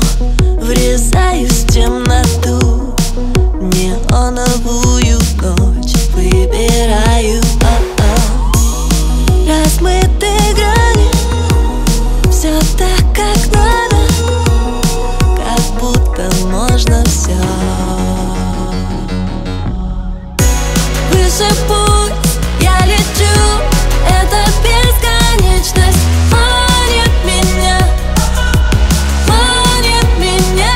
врезаюсь в темноту, неоновую ночь выбираю. Размытые грани, все так, как надо, как будто можно все. Выше путь, я лечу, это бесконечность манит меня, манит меня.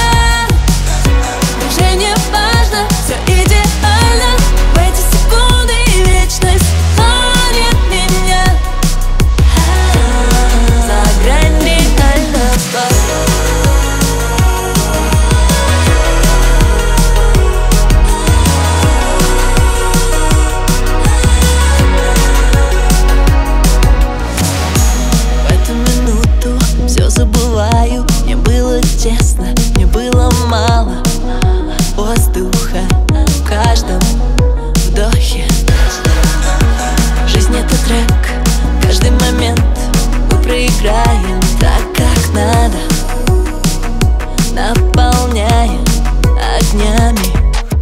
Уже не важно, все идеально, в эти секунды и вечность манит меня. За грань реального. Все забываю, мне было тесно, мне было мало воздуха в каждом вдохе. Жизнь — это трек, каждый момент мы проиграем так, как надо, наполняя огнями.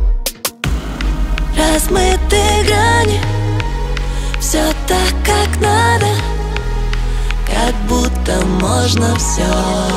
Размытые грани, все так, как надо, как будто можно все.